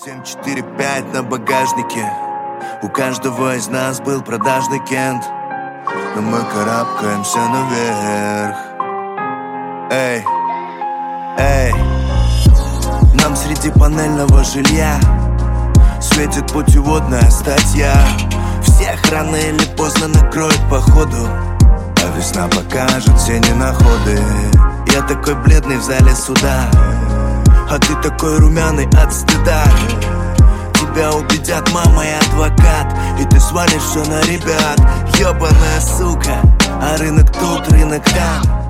7-4-5 на багажнике. У каждого из нас был продажный Кент, но мы карабкаемся наверх. Эй, эй. Нам среди панельного жилья светит путеводная статья. Всех рано или поздно накроет походу, а весна покажет все ненаходы. Я такой бледный в зале суда, а ты такой румяный от стыда. Тебя убедят мама и адвокат, и ты свалишь все на ребят. Ёбаная сука, а рынок тут, рынок там.